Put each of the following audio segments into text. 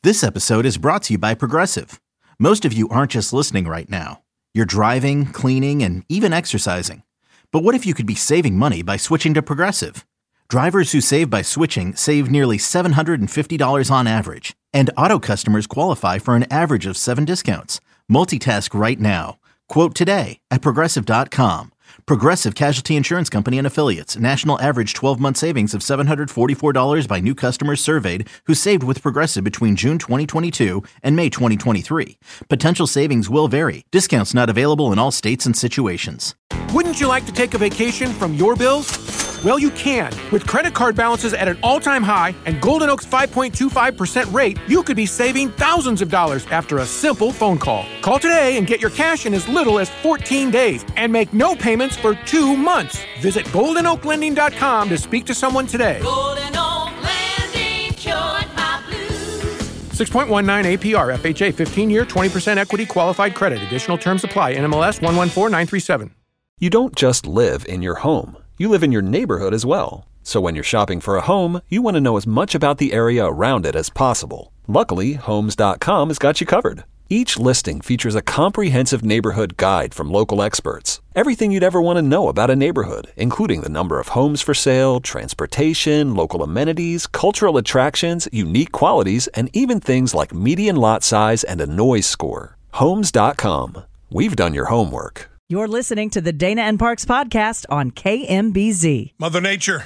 This episode is brought to you by Progressive. Most of you aren't just listening right now. You're driving, cleaning, and even exercising. But what if you could be saving money by switching to Progressive? Drivers who save by switching save nearly $750 on average. And auto customers qualify for an average of 7 discounts. Multitask right now. Quote today at Progressive.com. Progressive Casualty Insurance Company and Affiliates. National average 12-month savings of $744 by new customers surveyed who saved with Progressive between June 2022 and May 2023. Potential savings will vary. Discounts not available in all states and situations. Wouldn't you like to take a vacation from your bills? Well, you can. With credit card balances at an all-time high and Golden Oak's 5.25% rate, you could be saving thousands of dollars after a simple phone call. Call today and get your cash in as little as 14 days and make no payments for 2 months. Visit GoldenOakLending.com to speak to someone today. Golden Oak Lending, cured my blues. 6.19 APR, FHA, 15-year, 20% equity qualified credit. Additional terms apply. NMLS 114937. You don't just live in your home. You live in your neighborhood as well. So when you're shopping for a home, you want to know as much about the area around it as possible. Luckily, Homes.com has got you covered. Each listing features a comprehensive neighborhood guide from local experts. Everything you'd ever want to know about a neighborhood, including the number of homes for sale, transportation, local amenities, cultural attractions, unique qualities, and even things like median lot size and a noise score. Homes.com. We've done your homework. You're listening to the Dana and Parks podcast on KMBZ. Mother Nature,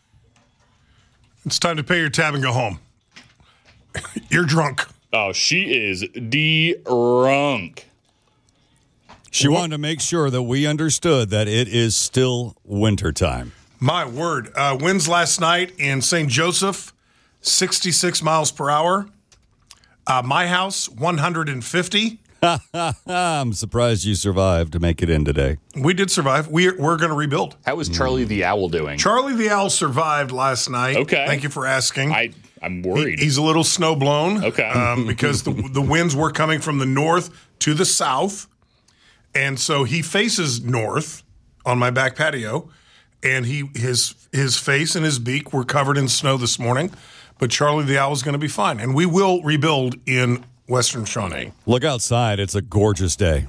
it's time to pay your tab and go home. You're drunk. Oh, she is drunk. She wanted to make sure that we understood that it is still wintertime. My word. Winds last night in St. Joseph, 66 miles per hour. My house, 150. I'm surprised you survived to make it in today. We did survive. We're going to rebuild. How is Charlie the Owl doing? Charlie the Owl survived last night. Okay. Thank you for asking. I'm worried. He's a little snow blown. Okay. Because the winds were coming from the north to the south. And so he faces north on my back patio. And his face and his beak were covered in snow this morning. But Charlie the Owl is going to be fine. And we will rebuild in Western Shawnee. Look outside. It's a gorgeous day.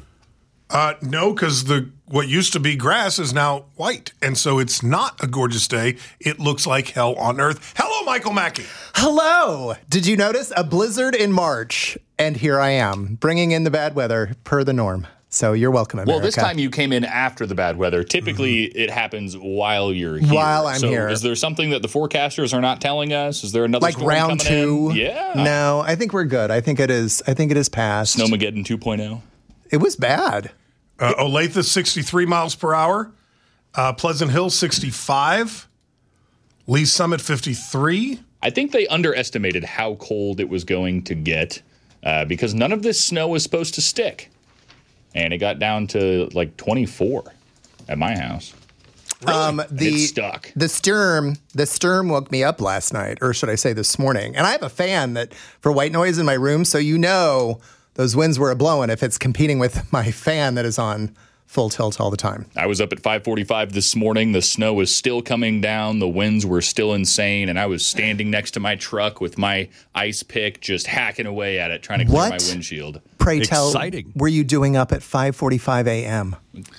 No, because what used to be grass is now white. And so it's not a gorgeous day. It looks like hell on earth. Hello, Michael Mackey. Hello. Did you notice a blizzard in March? And here I am, bringing in the bad weather per the norm. So you're welcome, America. Well, this time you came in after the bad weather. Typically, it happens while you're here. While I'm here. Is there something that the forecasters are not telling us? Is there another like storm round coming 2? In? Yeah. No, I think we're good. I think it is past. Snowmageddon 2.0? It was bad. Olathe, 63 miles per hour. Pleasant Hill, 65. Lee Summit, 53. I think they underestimated how cold it was going to get because none of this snow was supposed to stick. And it got down to like 24 at my house. Really? It stuck. The storm woke me up last night, or should I say this morning. And I have a fan that for white noise in my room, so you know those winds were a-blowing if it's competing with my fan that is on full tilt all the time. I was up at 5:45 this morning. The snow was still coming down. The winds were still insane. And I was standing next to my truck with my ice pick just hacking away at it, trying to clear my windshield. Pray tell, Exciting. were you doing up at 5:45 a.m.?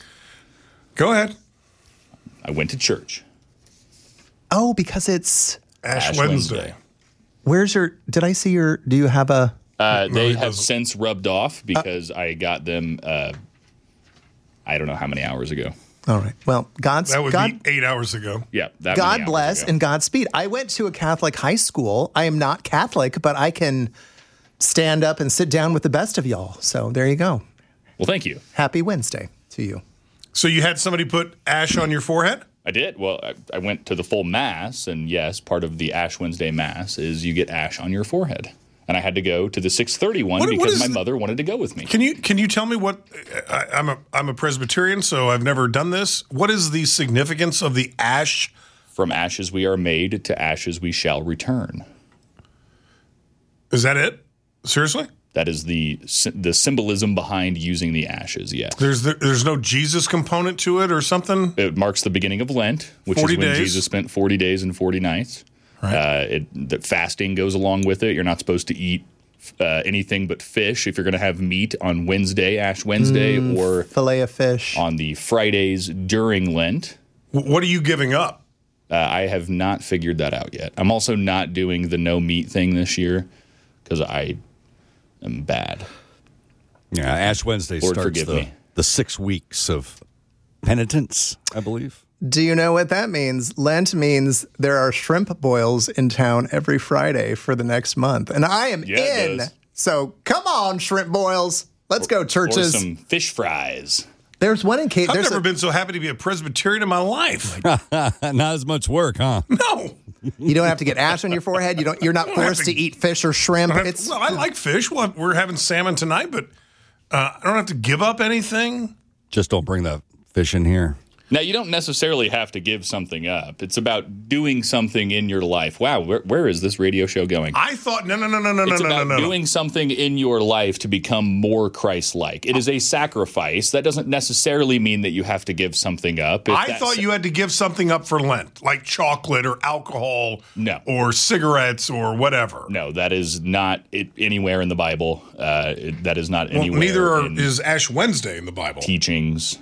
Go ahead. I went to church. Oh, because it's Ash Wednesday. Where's your, did I see your, do you have a? They have since rubbed off because I got them, I don't know how many hours ago. All right. Well, That would be 8 hours ago. Yeah. That God many hours bless ago. and Godspeed. I went to a Catholic high school. I am not Catholic, but I can stand up and sit down with the best of y'all. So there you go. Well, thank you. Happy Wednesday to you. So you had somebody put ash on your forehead? I did. Well, I went to the full mass, and yes, part of the Ash Wednesday mass is you get ash on your forehead. And I had to go to the 6:30 one because my mother wanted to go with me. Can you tell me what I'm a Presbyterian, so I've never done this. What is the significance of the ash? From ashes we are made, to ashes we shall return. Is that it? Seriously? That is the symbolism behind using the ashes, yes. There's no Jesus component to it or something? It marks the beginning of Lent, which is when Jesus spent 40 days and 40 nights. Right. The fasting goes along with it. You're not supposed to eat anything but fish if you're going to have meat on Wednesday, Ash Wednesday, or Fillet of fish. on the Fridays during Lent. What are you giving up? I have not figured that out yet. I'm also not doing the no meat thing this year because I am bad. Yeah, Ash Wednesday Lord, starts forgive me. the 6 weeks of penitence, I believe. Do you know what that means? Lent means there are shrimp boils in town every Friday for the next month. And I am Yeah, it in. does. So come on, shrimp boils. Let's go, Or churches. some fish fries. There's one in Cape. I've never been so happy to be a Presbyterian in my life. Not as much work, huh? No. You don't have to get ash on your forehead. You're not don't have forced to- to eat fish or shrimp. It's Well, I like fish. Well, we're having salmon tonight, but I don't have to give up anything. Just don't bring the fish in here. Now, you don't necessarily have to give something up. It's about doing something in your life. Wow, where is this radio show going? I thought, no. It's about doing something in your life to become more Christ-like. It is a sacrifice. That doesn't necessarily mean that you have to give something up. If I that's- thought you had to give something up for Lent, like chocolate or alcohol, No. or cigarettes or whatever. No, that is not anywhere in the Bible. That is not Well, anywhere neither in is Ash Wednesday in the Bible. teachings.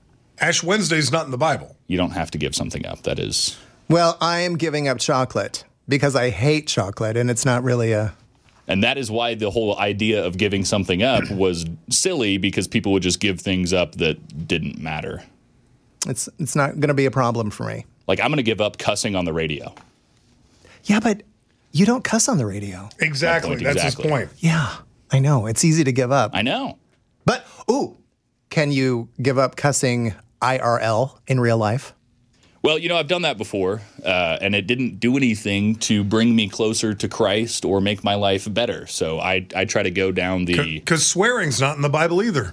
Ash Wednesday is not in the Bible. You don't have to give something up. That is... well, I am giving up chocolate because I hate chocolate, and it's not really a. And that is why the whole idea of giving something up was silly, because people would just give things up that didn't matter. It's not going to be a problem for me. Like, I'm going to give up cussing on the radio. Yeah, but you don't cuss on the radio. Exactly. point, That's exactly. his point. Yeah, I know. It's easy to give up. I know. But, can you give up cussing IRL in real life? Well, I've done that before, and it didn't do anything to bring me closer to Christ or make my life better. So I try to go down the... Because swearing's not in the Bible either.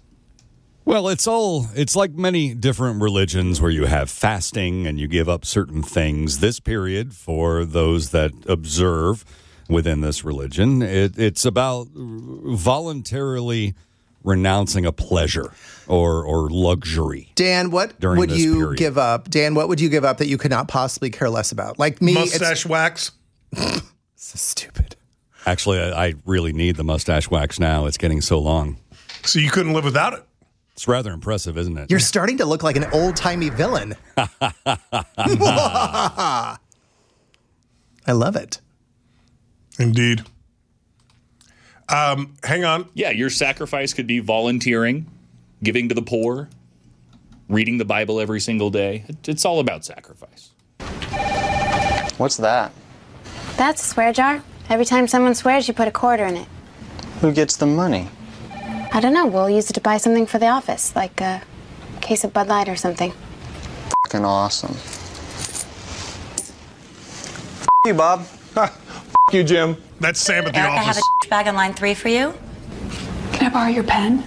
Well, it's like many different religions where you have fasting and you give up certain things. This period, for those that observe within this religion, it's about voluntarily renouncing a pleasure or luxury. Dan, what During would this you period. give up? Dan, what would you give up that you could not possibly care less about? Like me, Mustache wax. it's so stupid. Actually, I really need the mustache wax now. It's getting so long. So you couldn't live without it. It's rather impressive, isn't it? You're starting to look like an old-timey villain. I love it. Indeed. Hang on. Yeah, your sacrifice could be volunteering, giving to the poor, reading the Bible every single day. It's all about sacrifice. What's that? That's a swear jar. Every time someone swears, you put a quarter in it. Who gets the money? I don't know. We'll use it to buy something for the office, like a case of Bud Light or something. Fucking awesome. You, Bob. You, Jim. That's Sam at the Eric, I have office. a bag on line 3 for you. Can I borrow your pen?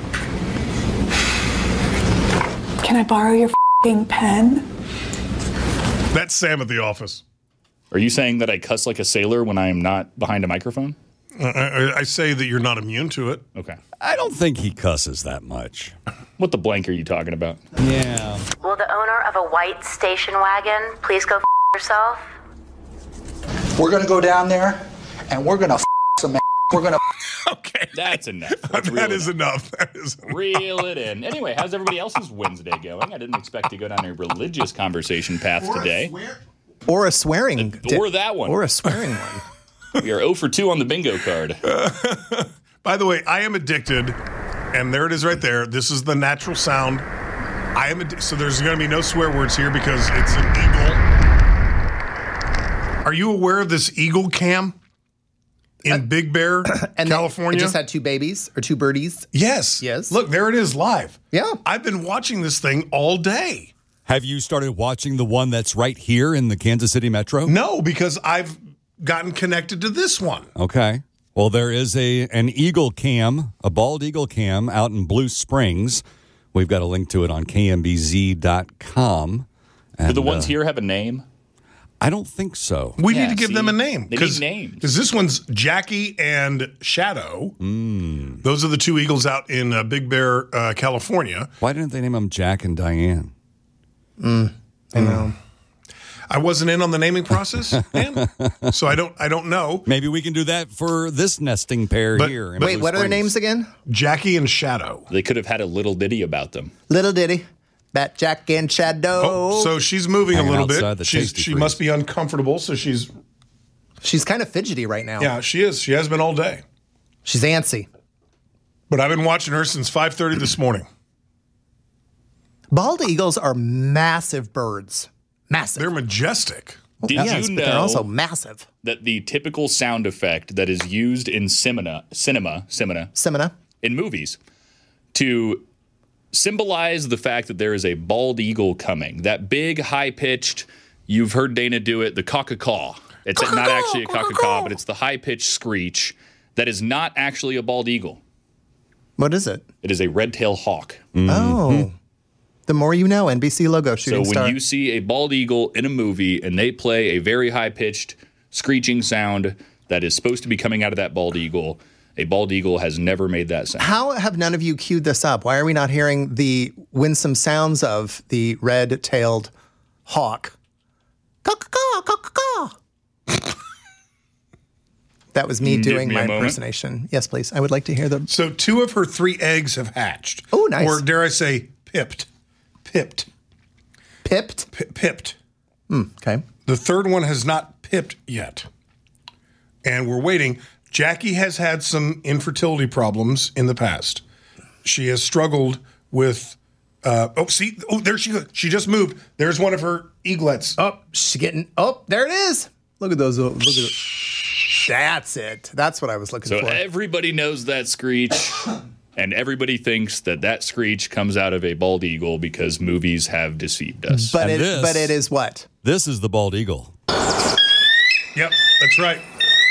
Can I borrow your f***ing pen? That's Sam at the office. Are you saying that I cuss like a sailor when I am not behind a microphone? I say that you're not immune to it. Okay. I don't think he cusses that much. What the blank are you talking about? Yeah. Will the owner of a white station wagon please go yourself? We're going to go down there and we're going to some we're going to Okay. That's enough. Let's reel That it is in. enough. That is enough. Reel it in. Anyway, how's everybody else's Wednesday going? I didn't expect to go down a religious conversation path today. Or a swearing. Or that one. Or a swearing one. We are 0 for 2 on the bingo card. By the way, I am addicted, and there it is right there. This is the natural sound. I am so there's going to be no swear words here because it's an eagle. Are you aware of this eagle cam in Big Bear, And California? It just had 2 babies or 2 birdies. Yes. Yes. Look, there it is live. Yeah. I've been watching this thing all day. Have you started watching the one that's right here in the Kansas City Metro? No, because I've gotten connected to this one. Okay. Well, there is an eagle cam, a bald eagle cam out in Blue Springs. We've got a link to it on kmbz.com. Do the ones here have a name? I don't think so. We need to give them a name. They need names. Because this one's Jackie and Shadow. Those are the 2 eagles out in Big Bear, California. Why didn't they name them Jack and Diane? I know. I wasn't in on the naming process, man. So I don't know. Maybe we can do that for this nesting pair here. Wait, what are their names again? Jackie and Shadow. They could have had a little ditty about them. Little ditty. Bat Jack and Shadow. Oh, so she's moving a little outside bit. the She Tasty must be uncomfortable, so she's kind of fidgety right now. Yeah, she is. She has been all day. She's antsy. But I've been watching her since 5:30 this morning. Bald eagles are massive birds. Massive. They're majestic. Did Yes, you but know they're also massive. that the typical sound effect that is used in cinema in movies to symbolize the fact that there is a bald eagle coming, that big, high-pitched, you've heard Dana do it, the caw-caw. It's not actually a caw-caw, but it's the high-pitched screech that is not actually a bald eagle. What is it? It is a red-tailed hawk. Oh. The more you know, NBC logo shooting So star. when you see a bald eagle in a movie and they play a very high-pitched screeching sound that is supposed to be coming out of that bald eagle, a bald eagle has never made that sound. How have none of you queued this up? Why are we not hearing the winsome sounds of the red-tailed hawk? Caw-caw, caw-caw. That was me doing me my a moment. impersonation. Yes, please. I would like to hear the... So 2 of her 3 eggs have hatched. Oh, nice. Or dare I say, pipped. Pipped? Pipped. Okay. The 3rd one has not pipped yet. And we're waiting. Jackie has had some infertility problems in the past. She has struggled with... there she goes. She just moved. There's one of her eaglets. Oh, she's getting... Oh, there it is. Look at those. Look at it. That's it. That's what I was looking So for. everybody knows that screech, and everybody thinks that that screech comes out of a bald eagle because movies have deceived us. But And it is what? This is the bald eagle. Yep, that's right.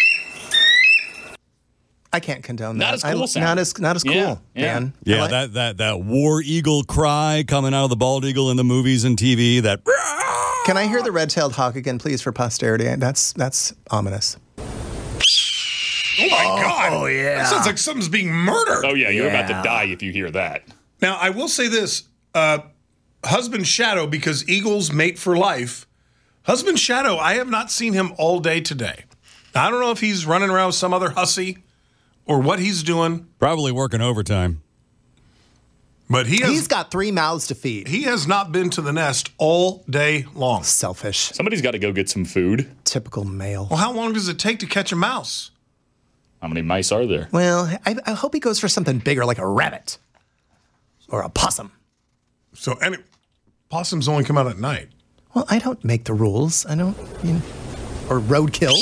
I can't condone Not that. as cool sound. Not as cool, Yeah, yeah. man. I Yeah, like- that war eagle cry coming out of the bald eagle in the movies and TV. That Can I hear the red-tailed hawk again, please, for posterity? That's ominous. Oh, my God. Oh, yeah. That sounds like something's being murdered. Oh, yeah, you're about to die if you hear that. Now, I will say this. Husband Shadow, because eagles mate for life. Husband Shadow, I have not seen him all day today. Now, I don't know if he's running around with some other hussy or what he's doing. probably working overtime. But He's got 3 mouths to feed. he has not been to the nest all day long. Selfish. Somebody's got to go get some food. Typical male. Well, how long does it take to catch a mouse? How many mice are there? Well, I hope he goes for something bigger like a rabbit or a possum. So, possums only come out at night. Well, I don't make the rules. I don't, or roadkill.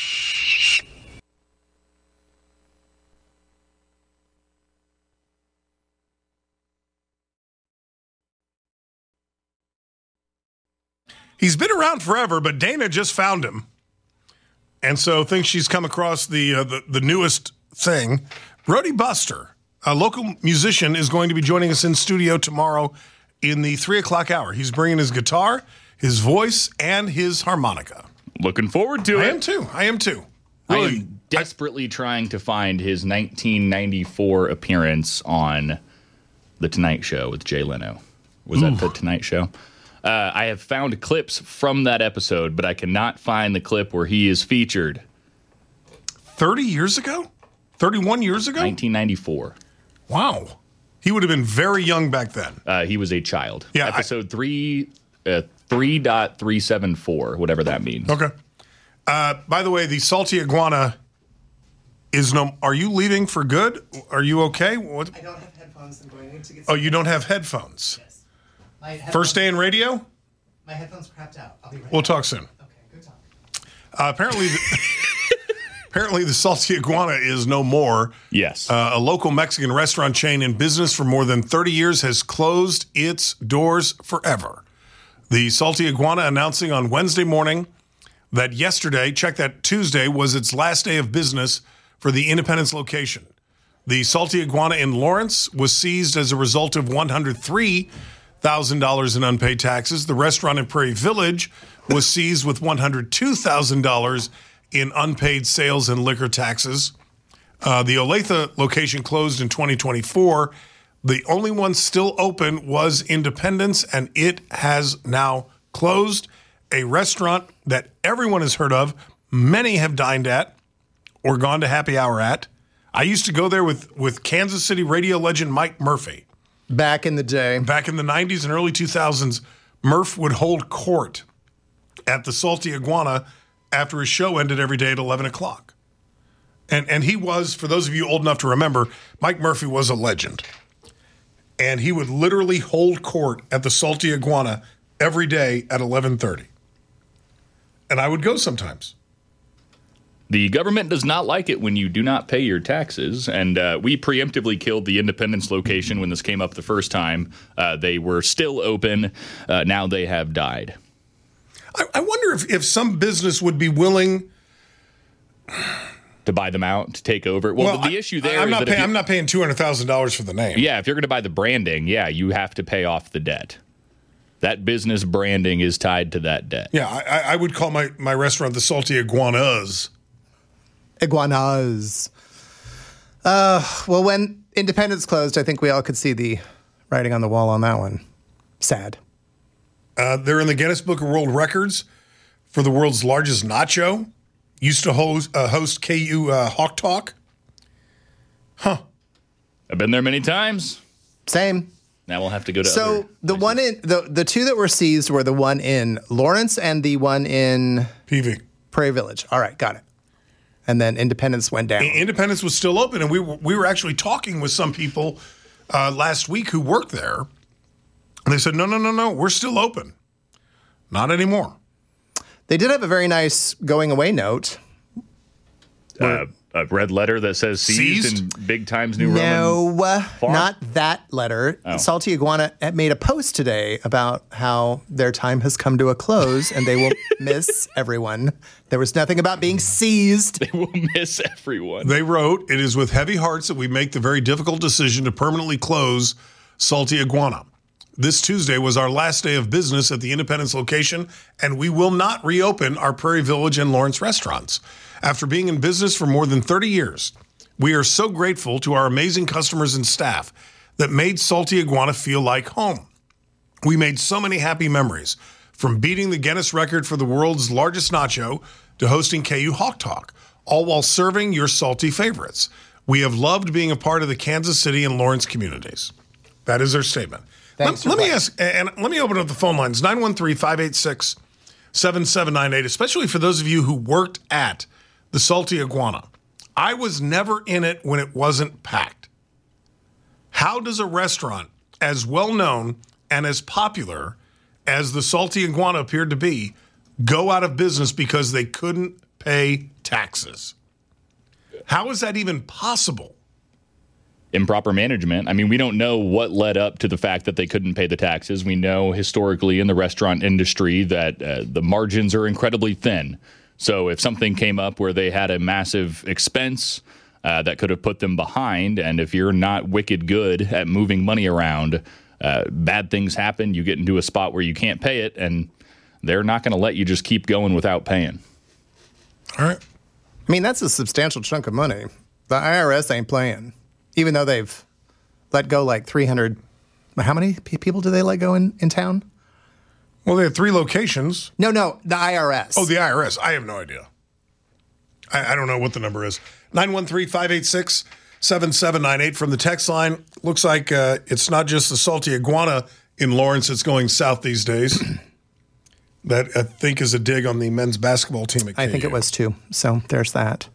He's been around forever, but Dana just found him. And so thinks she's come across the newest thing. Brody Buster, a local musician, is going to be joining us in studio tomorrow in the 3 o'clock hour. He's bringing his guitar, his voice, and his harmonica. Looking forward to I it. am too. I Really, am desperately trying to find his 1994 appearance on The Tonight Show with Jay Leno. Was that The Tonight Show? I have found clips from that episode, but I cannot find the clip where he is featured. 30 years ago? 31 years ago? 1994. Wow. He would have been very young back then. He was a child. Yeah, Episode 3.374, whatever that means. Okay. By the way, the salty iguana is no. Are you leaving for good? Are you okay? What? I don't have headphones. I'm going to get. Oh, you don't have headphones. Yes. First day in radio. My headphones crapped out. I'll be right We'll talk soon. Okay, good talk. Apparently, apparently the salty iguana is no more. Yes. A local Mexican restaurant chain in business for more than 30 years has closed its doors forever. The salty iguana announcing on Wednesday morning that Tuesday was its last day of business for the Independence location. The salty iguana in Lawrence was seized as a result of $103,000 in unpaid taxes. The restaurant in Prairie Village was seized with $102,000 in unpaid sales and liquor taxes. The Olathe location closed in 2024. The only one still open was Independence, and it has now closed. a restaurant that everyone has heard of, many have dined at or gone to happy hour at. I used to go there with Kansas City radio legend Mike Murphy. Back in the day. Back in the 90s and early 2000s, Murph would hold court at the Salty Iguana after his show ended every day at 11 o'clock. And he was, for those of you old enough to remember, Mike Murphy was a legend. And he would literally hold court at the Salty Iguana every day at 11:30. And I would go sometimes. The government does not like it when you do not pay your taxes, and we preemptively killed the Independence location when this came up the first time. They were still open. Now they have died. I wonder if some business would be willing to buy them out, to take over. Well, the issue there I'm is not that I'm not paying $200,000 for the name. Yeah, if you're going to buy the branding, you have to pay off the debt. That business branding is tied to that debt. Yeah, I would call my restaurant the Salty Iguanas. Iguanas. Well, when Independence closed, I think we all could see the writing on the wall on that one. Sad. They're in the Guinness Book of World Records for the world's largest nacho. Used to host KU Hawk Talk. Huh. I've been there many times. Same. Now we'll have to go to So the one in the two that were seized were the one in Lawrence and the one in PV. Prairie Village. All right, got it. And then Independence went down. Independence was still open, and we were actually talking with some people last week who worked there. And they said, no, we're still open. Not anymore. They did have a very nice going away note. A red letter that says seized in Big Times New Roman. No, font? not that letter. Oh. Salty Iguana made a post today about how their time has come to a close and they will miss everyone. There was nothing about being seized. They will miss everyone. They wrote, "It is with heavy hearts that we make the very difficult decision to permanently close Salty Iguana. This Tuesday was our last day of business at the Independence location, and we will not reopen our Prairie Village and Lawrence restaurants. After being in business for more than 30 years, we are so grateful to our amazing customers and staff that made Salty Iguana feel like home. We made so many happy memories, from beating the Guinness record for the world's largest nacho to hosting KU Hawk Talk, all while serving your salty favorites. We have loved being a part of the Kansas City and Lawrence communities." That is their statement. Let me ask, and let me open up the phone lines, 913-586-7798, especially for those of you who worked at the Salty Iguana. I was never in it when it wasn't packed. How does a restaurant as well known and as popular as the Salty Iguana appeared to be go out of business because they couldn't pay taxes? How is that even possible? Improper management. I mean, we don't know what led up to the fact that they couldn't pay the taxes. We know historically in the restaurant industry that the margins are incredibly thin. So if something came up where they had a massive expense that could have put them behind, and if you're not wicked good at moving money around, bad things happen. You get into a spot where you can't pay it, and they're not going to let you just keep going without paying. All right. I mean, that's a substantial chunk of money. The IRS ain't playing. Even though they've let go like 300, how many people do they let go in town? Well, they have 3 locations. No, the IRS. Oh, the IRS. I have no idea. I don't know what the number is. 913-586-7798 from the text line. Looks like it's not just the Salty Iguana in Lawrence that's going south these days. That I think is a dig on the men's basketball team at KU. I think it was too. So there's that.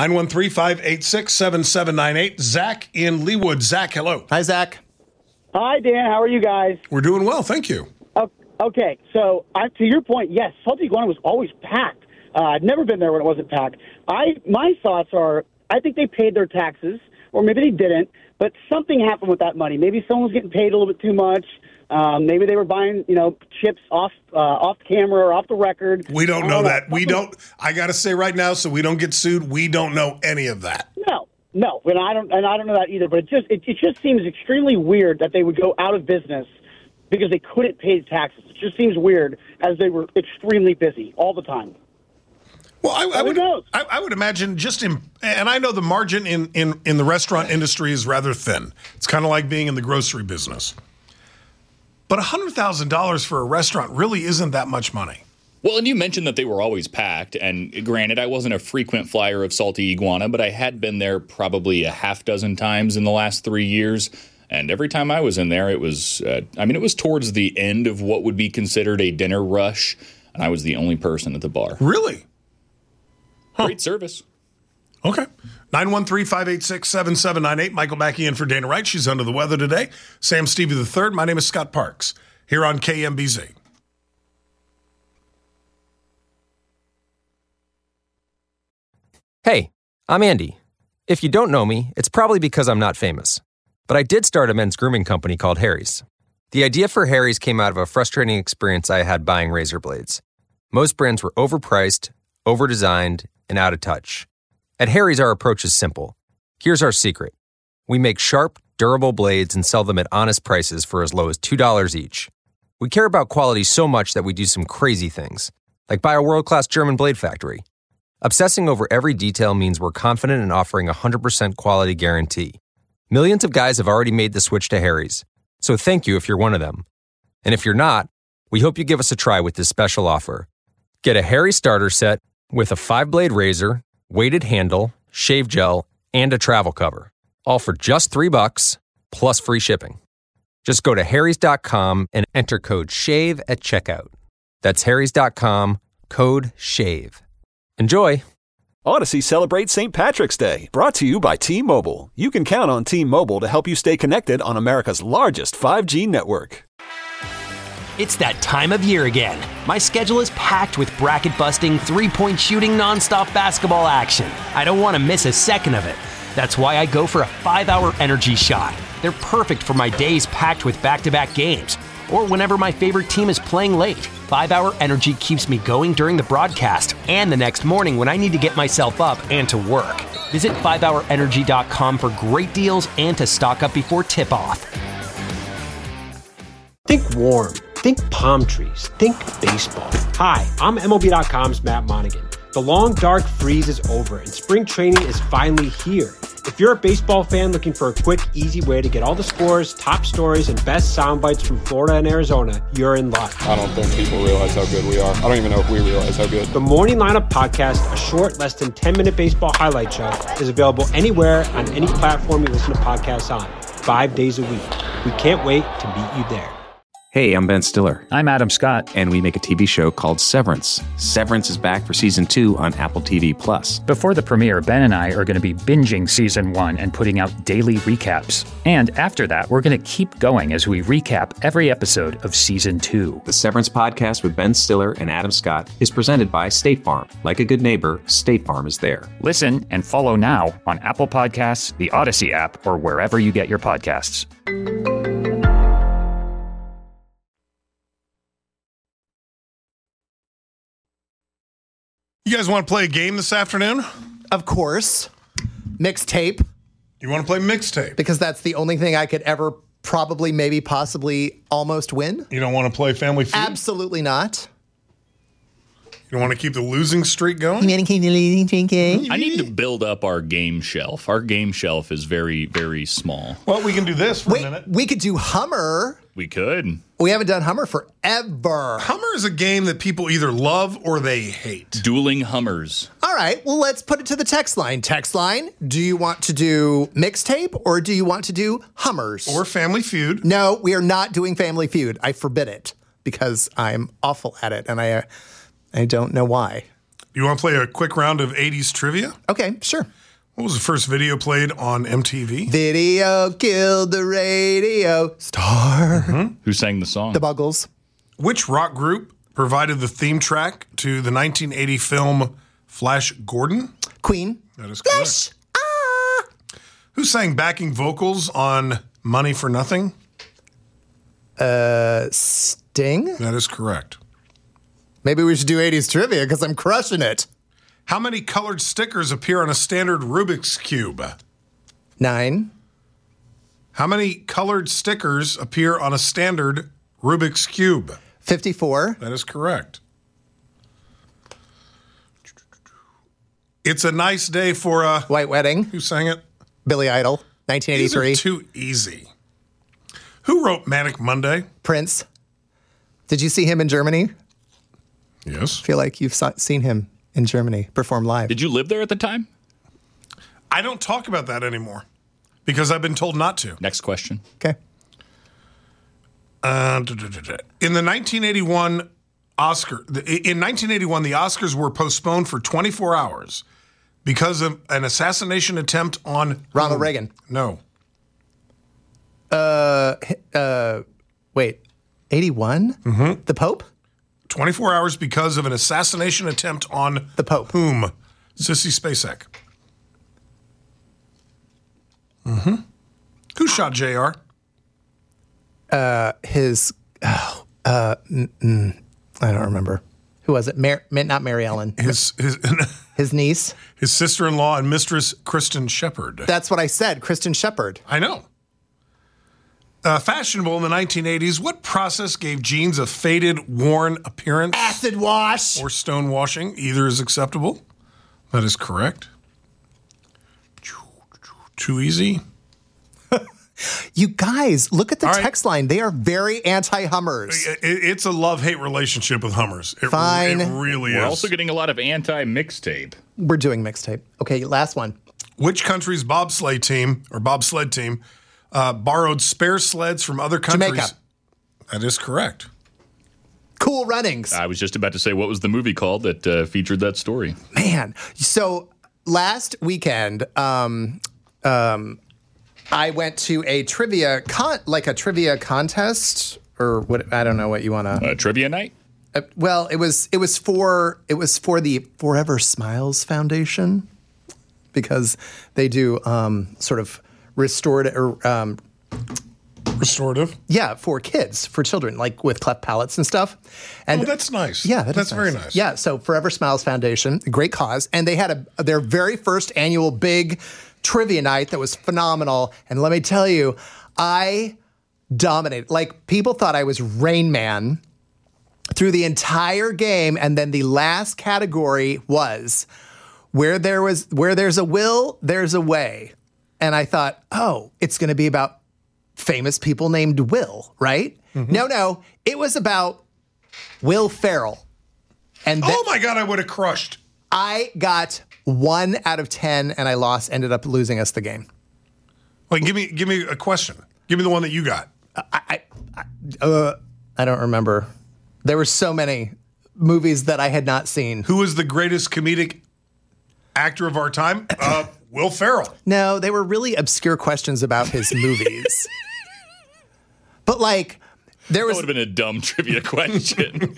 913-586-7798. Zach in Leawood. Zach, hello. Hi, Zach. Hi, Dan. How are you guys? We're doing well. Thank you. Okay, so to your point, yes, Salty Iguana was always packed. I've never been there when it wasn't packed. My thoughts are, I think they paid their taxes, or maybe they didn't, but something happened with that money. Maybe someone was getting paid a little bit too much. Maybe they were buying, chips off camera or off the record. We don't know that. We don't. I got to say right now, so we don't get sued. We don't know any of that. No, and I don't know that either. But it just seems extremely weird that they would go out of business because they couldn't pay taxes. It just seems weird, as they were extremely busy all the time. Well, I would imagine and I know the margin in the restaurant industry is rather thin. It's kind of like being in the grocery business. But $100,000 for a restaurant really isn't that much money. Well, and you mentioned that they were always packed. And granted, I wasn't a frequent flyer of Salty Iguana, but I had been there probably a half dozen times in the last 3 years. And every time I was in there, it was, it was towards the end of what would be considered a dinner rush. And I was the only person at the bar. Really? Great service. Okay. 913-586-7798. Michael Mackey in for Dana Wright. She's under the weather today. Sam Stevie III. My name is Scott Parks here on KMBZ. Hey, I'm Andy. If you don't know me, it's probably because I'm not famous. But I did start a men's grooming company called Harry's. The idea for Harry's came out of a frustrating experience I had buying razor blades. Most brands were overpriced, overdesigned, and out of touch. At Harry's, our approach is simple. Here's our secret. We make sharp, durable blades and sell them at honest prices for as low as $2 each. We care about quality so much that we do some crazy things, like buy a world-class German blade factory. Obsessing over every detail means we're confident in offering a 100% quality guarantee. Millions of guys have already made the switch to Harry's, so thank you if you're one of them. And if you're not, we hope you give us a try with this special offer. Get a Harry's starter set with a 5-blade razor, weighted handle, shave gel, and a travel cover, all for just $3 plus free shipping. Just go to harrys.com and enter code SHAVE at checkout. That's harrys.com, code SHAVE. Enjoy! Odyssey celebrates St. Patrick's Day, brought to you by T-Mobile. You can count on T-Mobile to help you stay connected on America's largest 5G network. It's that time of year again. My schedule is packed with bracket-busting, three-point shooting, nonstop basketball action. I don't want to miss a second of it. That's why I go for a 5-hour energy shot. They're perfect for my days packed with back-to-back games, or whenever my favorite team is playing late. 5-hour energy keeps me going during the broadcast and the next morning when I need to get myself up and to work. Visit 5hourenergy.com for great deals and to stock up before tip-off. Think warm. Think palm trees. Think baseball. Hi, I'm MLB.com's Matt Monaghan. The long, dark freeze is over and spring training is finally here. If you're a baseball fan looking for a quick, easy way to get all the scores, top stories, and best sound bites from Florida and Arizona, you're in luck. I don't think people realize how good we are. I don't even know if we realize how good. The Morning Lineup Podcast, a short, less than 10-minute baseball highlight show, is available anywhere on any platform you listen to podcasts on, 5 days a week. We can't wait to meet you there. Hey, I'm Ben Stiller. I'm Adam Scott. And we make a TV show called Severance. Severance is back for season 2 on Apple TV+. Before the premiere, Ben and I are going to be binging season 1 and putting out daily recaps. And after that, we're going to keep going as we recap every episode of season 2. The Severance podcast with Ben Stiller and Adam Scott is presented by State Farm. Like a good neighbor, State Farm is there. Listen and follow now on Apple Podcasts, the Odyssey app, or wherever you get your podcasts. You guys want to play a game this afternoon? Of course. Mixtape. You want to play mixtape? Because that's the only thing I could ever probably, maybe, possibly almost win. You don't want to play Family Feud? Absolutely not. You don't want to keep the losing streak going? I need to build up our game shelf. Our game shelf is very, very small. Well, we can do this for a minute. We could do Hummer. We could. We haven't done Hummer forever. Hummer is a game that people either love or they hate. Dueling Hummers. All right, well, let's put it to the text line. Text line, do you want to do Mixtape or do you want to do Hummers? Or Family Feud. No, we are not doing Family Feud. I forbid it because I'm awful at it and I don't know why. You want to play a quick round of 80s trivia? Okay, sure. What was the first video played on MTV? Video killed the radio star. Mm-hmm. Who sang the song? The Buggles. Which rock group provided the theme track to the 1980 film Flash Gordon? Queen. That is correct. Yes. Who sang backing vocals on Money for Nothing? Sting? That is correct. Maybe we should do 80s trivia because I'm crushing it. How many colored stickers appear on a standard Rubik's Cube? 9. How many colored stickers appear on a standard Rubik's Cube? 54. That is correct. It's a Nice Day for a White Wedding. Who sang it? Billy Idol, 1983. These are too easy. Who wrote Manic Monday? Prince. Did you see him in Germany? Yes. I feel like you've seen him in Germany perform live. Did you live there at the time? I don't talk about that anymore because I've been told not to. Next question. Okay. In the 1981 the Oscars were postponed for 24 hours because of an assassination attempt on Ronald Reagan. No. Wait, 81? Mm-hmm. The Pope? 24 hours because of an assassination attempt on the Pope. Whom? Sissy Spacek. Mm-hmm. Who shot JR? I don't remember. Who was it? Not Mary Ellen. His niece. His sister-in-law and mistress, Kristen Shepard. That's what I said, Kristen Shepard. I know. Fashionable in the 1980s, what process gave jeans a faded, worn appearance? Acid wash. Or stone washing. Either is acceptable. That is correct. Too easy. You guys, look at the text line. They are very anti-Hummers. It's a love-hate relationship with Hummers. Fine. It really is. We're also getting a lot of anti-mixtape. We're doing mixtape. Okay, last one. Which country's bobsled team borrowed spare sleds from other countries? Jamaica. That is correct. Cool Runnings. I was just about to say, what was the movie called that featured that story? Man, so last weekend, I went to a trivia contest or what? I don't know what you want to. Trivia night. Well, it was for the Forever Smiles Foundation because they do sort of restorative. Yeah, for kids, for children, like with cleft palates and stuff. And that's nice. Yeah, that's very nice. Yeah, so Forever Smiles Foundation, great cause. And they had their very first annual big trivia night that was phenomenal. And let me tell you, I dominated. Like, people thought I was Rain Man through the entire game. And then the last category was where there's a will, there's a way. And I thought, oh, it's going to be about famous people named Will, right? Mm-hmm. No, it was about Will Ferrell. And oh my God, I would have crushed. I got 1 out of 10 and I ended up losing us the game. Wait, give me a question. Give me the one that you got. I don't remember. There were so many movies that I had not seen. Who was the greatest comedic actor of our time? Will Ferrell. No, they were really obscure questions about his movies. But like, there was... That would have been a dumb trivia question.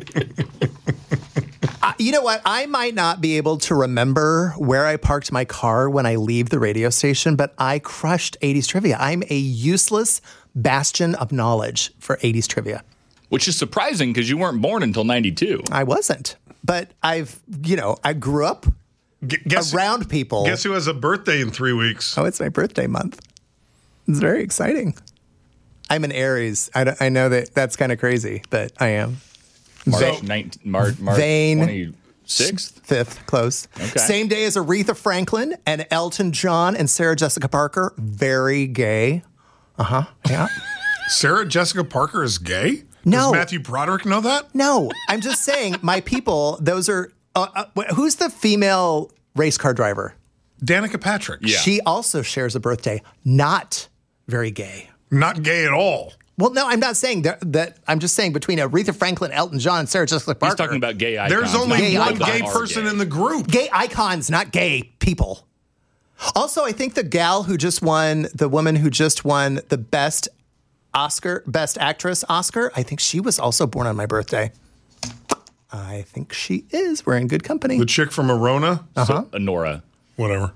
You know what? I might not be able to remember where I parked my car when I leave the radio station, but I crushed 80s trivia. I'm a useless bastion of knowledge for 80s trivia. Which is surprising because you weren't born until 92. I wasn't. But I grew up around people. Guess who has a birthday in 3 weeks? Oh, it's my birthday month. It's very exciting. I'm an Aries. I know that's kind of crazy, but I am. March 26th? 5th, close. Okay. Same day as Aretha Franklin and Elton John and Sarah Jessica Parker. Very gay. Uh-huh, yeah. Sarah Jessica Parker is gay? No. Does Matthew Broderick know that? No, I'm just saying, my people, those are... who's the female race car driver? Danica Patrick. Yeah. She also shares a birthday. Not very gay. Not gay at all. Well, no, I'm not saying that. I'm just saying between Aretha Franklin, Elton John, and Sarah Jessica Parker. He's talking about gay icons. There's only one icons. gay person in the group. Gay icons, not gay people. Also, I think the woman who just won the Best Actress Oscar, I think she was also born on my birthday. I think she is. We're in good company. The chick from Arona? Uh-huh. Nora. Whatever.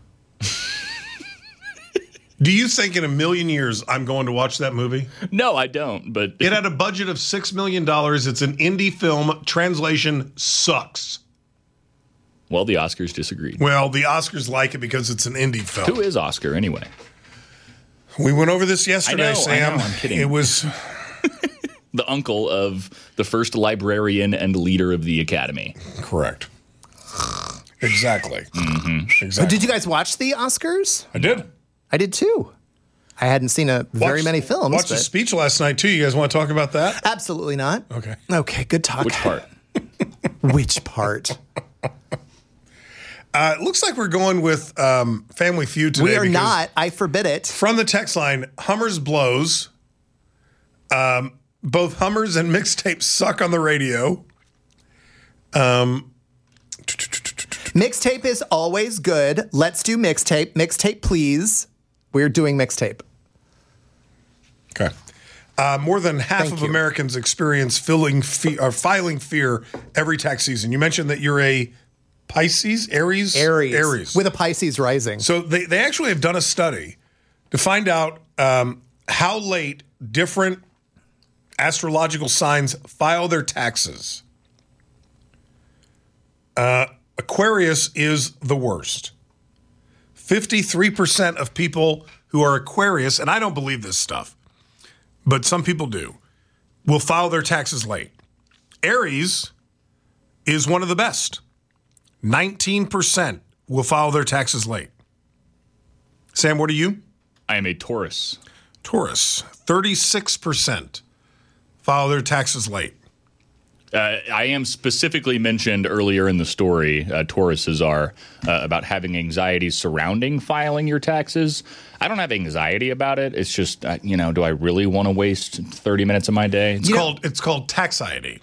Do you think in a million years I'm going to watch that movie? No, I don't. But it had a budget of $6 million. It's an indie film. Translation sucks. Well, the Oscars disagreed. Well, the Oscars like it because it's an indie film. Who is Oscar anyway? We went over this yesterday, Sam. I know, I'm kidding. It was the uncle of the first librarian and leader of the Academy. Correct. Exactly. Mm-hmm. Exactly. Did you guys watch the Oscars? I did. I did too. I hadn't seen very many films. Watched the speech last night too. You guys want to talk about that? Absolutely not. Okay. Okay, good talk. Which part? Which part? It looks like we're going with Family Feud today. We are not. I forbid it. From the text line, Hummers blows. Both Hummers and Mixtape suck on the radio. Mixtape is always good. Let's do Mixtape. Mixtape, please. We're doing Mixtape. Okay. More than half of Americans experience filing fear every tax season. You mentioned that you're a Pisces, Aries? With a Pisces rising. So they actually have done a study to find out how late different astrological signs file their taxes. Aquarius is the worst. 53% of people who are Aquarius, and I don't believe this stuff, but some people do, will file their taxes late. Aries is one of the best. 19% will file their taxes late. Sam, what are you? I am a Taurus. 36% file their taxes late. I am specifically mentioned earlier in the story, Tauruses are, about having anxiety surrounding filing your taxes. I don't have anxiety about it. It's just, do I really want to waste 30 minutes of my day? It's called taxiety.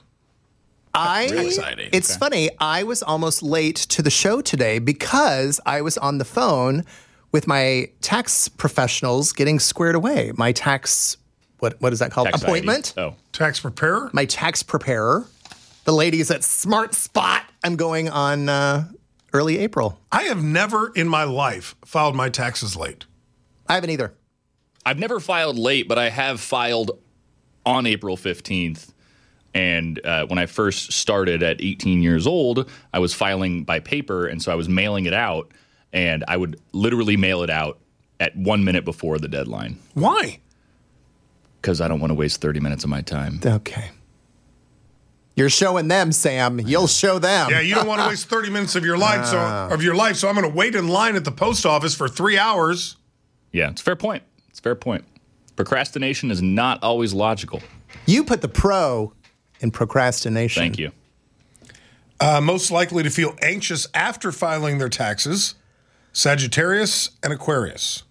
It's funny. I was almost late to the show today because I was on the phone with my tax professionals getting squared away. My tax, what is that called? Tax appointment? ID. Oh. Tax preparer? My tax preparer. The ladies at Smart Spot. I'm going on early April. I have never in my life filed my taxes late. I haven't either. I've never filed late, but I have filed on April 15th. And when I first started at 18 years old, I was filing by paper, and so I was mailing it out, and I would literally mail it out at 1 minute before the deadline. Why? Because I don't want to waste 30 minutes of my time. Okay. You're showing them, Sam. You'll show them. Yeah, you don't want to waste 30 minutes of your life, so I'm going to wait in line at the post office for 3 hours. Yeah, it's a fair point. It's a fair point. Procrastination is not always logical. You put the pro in procrastination. Thank you. Most likely to feel anxious after filing their taxes, Sagittarius and Aquarius.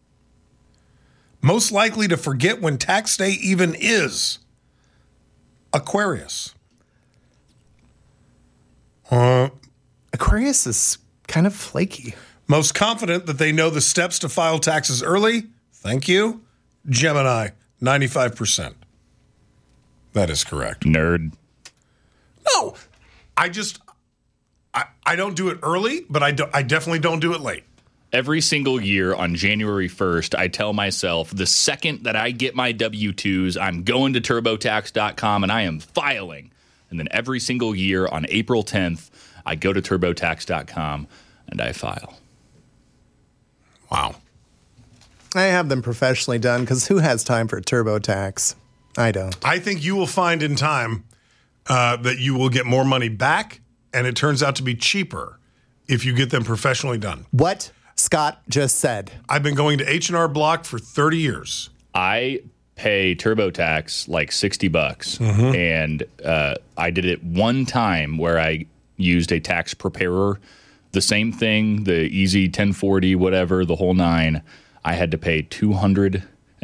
Most likely to forget when tax day even is, Aquarius. Aquarius is kind of flaky. Most confident that they know the steps to file taxes early, thank you, Gemini, 95%. That is correct. Nerd. No, I don't do it early, but I definitely don't do it late. Every single year on January 1st, I tell myself the second that I get my W-2s, I'm going to TurboTax.com and I am filing. And then every single year on April 10th, I go to TurboTax.com and I file. Wow. I have them professionally done because who has time for TurboTax? I don't. I think you will find in time that you will get more money back, and it turns out to be cheaper if you get them professionally done. What Scott just said. I've been going to H&R Block for 30 years. I pay TurboTax like $60, and I did it one time where I used a tax preparer. The same thing, the easy 1040, whatever, the whole nine. I had to pay $240.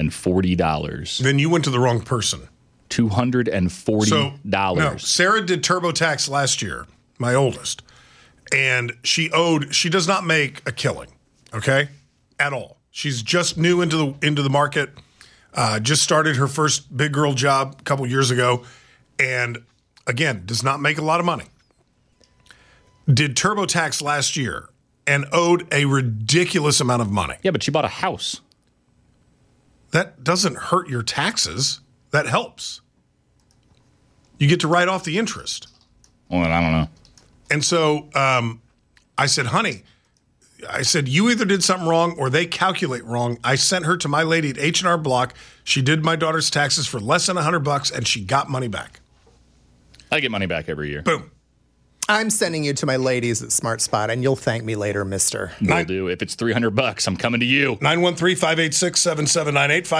Then you went to the wrong person. $240. No, Sarah did TurboTax last year, my oldest, and she does not make a killing, okay, at all. She's just new into the market, just started her first big girl job a couple years ago, and again, does not make a lot of money. Did TurboTax last year and owed a ridiculous amount of money. Yeah, but she bought a house. That doesn't hurt your taxes. That helps. You get to write off the interest. Well, I don't know. And so I said, honey, you either did something wrong or they calculate wrong. I sent her to my lady at H&R Block. She did my daughter's taxes for less than $100 and she got money back. I get money back every year. Boom. I'm sending you to my ladies at Smart Spot, and you'll thank me later, mister. Will do. If it's $300, I'm coming to you. 913-586-7798,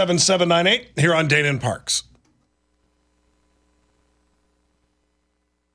586-7798, here on Dana and Parks.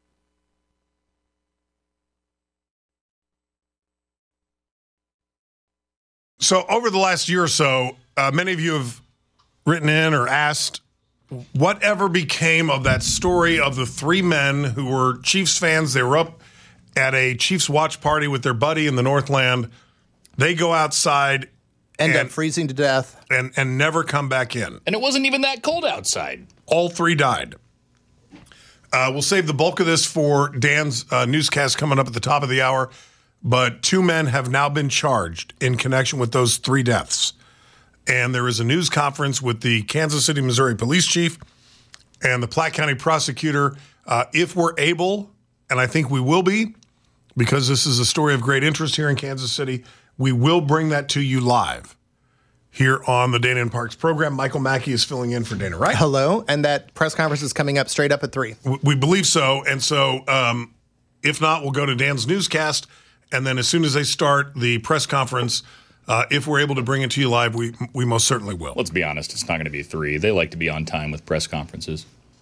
So over the last year or so, many of you have written in or asked whatever became of that story of the three men who were Chiefs fans. They were up at a Chiefs watch party with their buddy in the Northland. They go outside. End up freezing to death. And never come back in. And it wasn't even that cold outside. All three died. We'll save the bulk of this for Dan's newscast coming up at the top of the hour. But two men have now been charged in connection with those three deaths. And there is a news conference with the Kansas City, Missouri police chief and the Platte County prosecutor. If we're able, and I think we will be, because this is a story of great interest here in Kansas City, we will bring that to you live here on the Dana and Parks program. Michael Mackey is filling in for Dana, right? Hello. And that press conference is coming up straight up at 3. We believe so. And so if not, we'll go to Dan's newscast. And then as soon as they start the press conference, if we're able to bring it to you live, we most certainly will. Let's be honest, it's not going to be 3. They like to be on time with press conferences.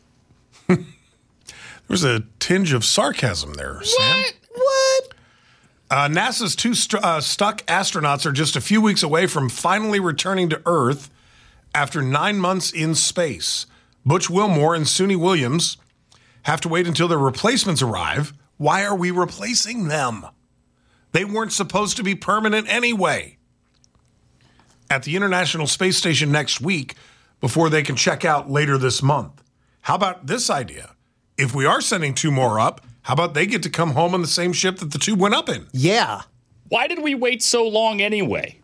There's a tinge of sarcasm there, Sam. What? NASA's two stuck astronauts are just a few weeks away from finally returning to Earth after 9 months in space. Butch Wilmore and Suni Williams have to wait until their replacements arrive. Why are we replacing them? They weren't supposed to be permanent anyway. At the International Space Station next week, before they can check out later this month. How about this idea? If we are sending 2 more up, how about they get to come home on the same ship that the 2 went up in? Yeah. Why did we wait so long anyway?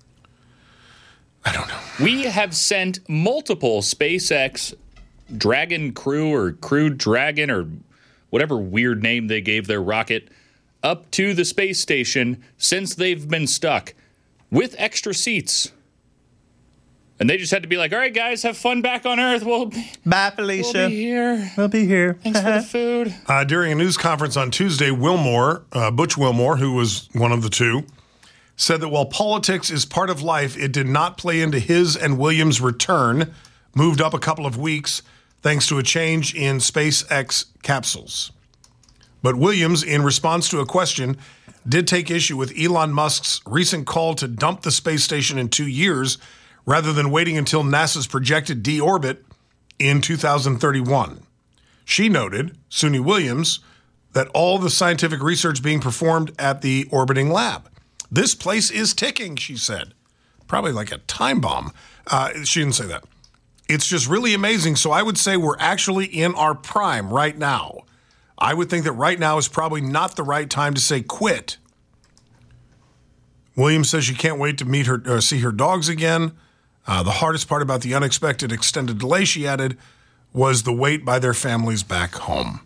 I don't know. We have sent multiple SpaceX Dragon Crew or Crew Dragon or whatever weird name they gave their rocket up to the space station since they've been stuck with extra seats. And they just had to be like, all right, guys, have fun back on Earth. Bye, Felicia. We'll be here. We'll be here. Thanks for the food. During a news conference on Tuesday, Butch Wilmore, who was one of the 2, said that while politics is part of life, it did not play into his and Williams' return, moved up a couple of weeks thanks to a change in SpaceX capsules. But Williams, in response to a question, did take issue with Elon Musk's recent call to dump the space station in 2 years rather than waiting until NASA's projected deorbit in 2031. She noted, Suni Williams, that all the scientific research being performed at the orbiting lab. This place is ticking, she said. Probably like a time bomb. She didn't say that. It's just really amazing. So I would say we're actually in our prime right now. I would think that right now is probably not the right time to say quit. Williams says she can't wait to meet her, see her dogs again. The hardest part about the unexpected extended delay, she added, was the wait by their families back home.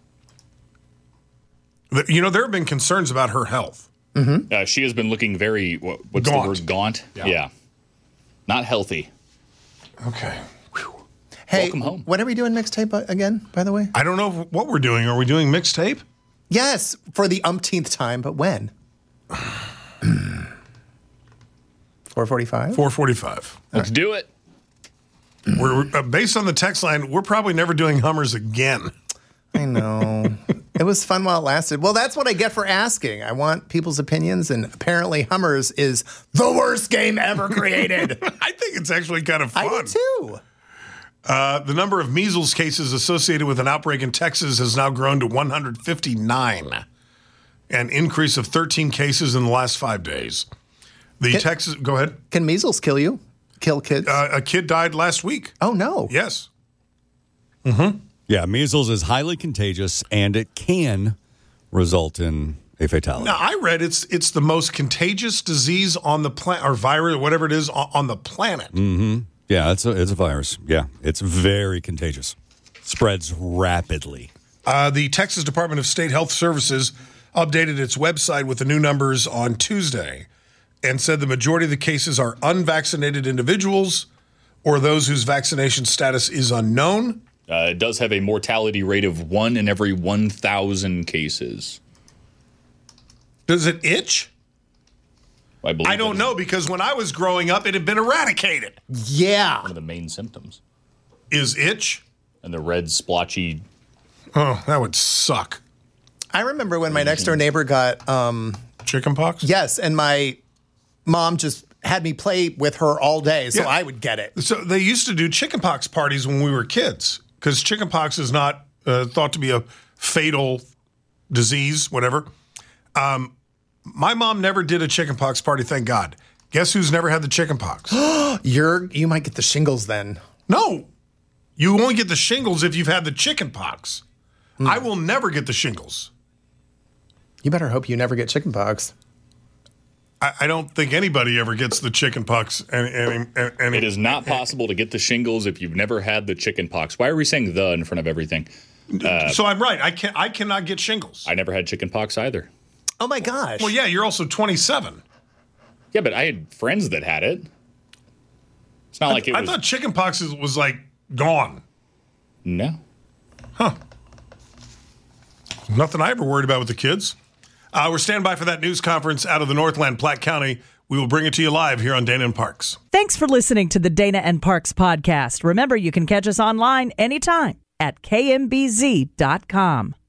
You know, there have been concerns about her health. Mm-hmm. She has been looking very, what's gaunt. the word, gaunt? Yeah. Not healthy. Okay. Hey, welcome home. When are we doing mixtape again, by the way? I don't know what we're doing. Are we doing mixtape? Yes, for the umpteenth time, but when? 4:45? 4:45. Let's do it. We're based on the text line, we're probably never doing Hummers again. I know. It was fun while it lasted. Well, that's what I get for asking. I want people's opinions, and apparently Hummers is the worst game ever created. I think it's actually kind of fun. I do too. The number of measles cases associated with an outbreak in Texas has now grown to 159, an increase of 13 cases in the last 5 days. Texas, go ahead. Can measles kill you? Kill kids? A kid died last week. Oh, no. Yes. Mm-hmm. Yeah, measles is highly contagious, and it can result in a fatality. Now, I read it's the most contagious disease on the planet, or virus, or whatever it is, on the planet. Mm-hmm. Yeah, it's a virus. Yeah, it's very contagious. Spreads rapidly. The Texas Department of State Health Services updated its website with the new numbers on Tuesday and said the majority of the cases are unvaccinated individuals or those whose vaccination status is unknown. It does have a mortality rate of 1 in every 1,000 cases. Does it itch? I don't know, because when I was growing up, it had been eradicated. Yeah. One of the main symptoms is itch. And the red splotchy. Oh, that would suck. I remember when my next door neighbor got chicken pox. Yes, and my mom just had me play with her all day, so Yeah. I would get it. So they used to do chickenpox parties when we were kids because chickenpox is not thought to be a fatal disease, whatever. My mom never did a chickenpox party, thank God. Guess who's never had the chickenpox? You might get the shingles then. No. You only get the shingles if you've had the chickenpox. I will never get the shingles. You better hope you never get chickenpox. I don't think anybody ever gets the chickenpox. It is not possible to get the shingles if you've never had the chickenpox. Why are we saying "the" in front of everything? So I'm right. I cannot get shingles. I never had chickenpox either. Oh my gosh. Well, yeah, you're also 27. Yeah, but I had friends that had it. It's not like it was. I thought chickenpox was like gone. No. Huh. Nothing I ever worried about with the kids. We're standing by for that news conference out of the Northland, Platte County. We will bring it to you live here on Dana and Parks. Thanks for listening to the Dana and Parks podcast. Remember, you can catch us online anytime at kmbz.com.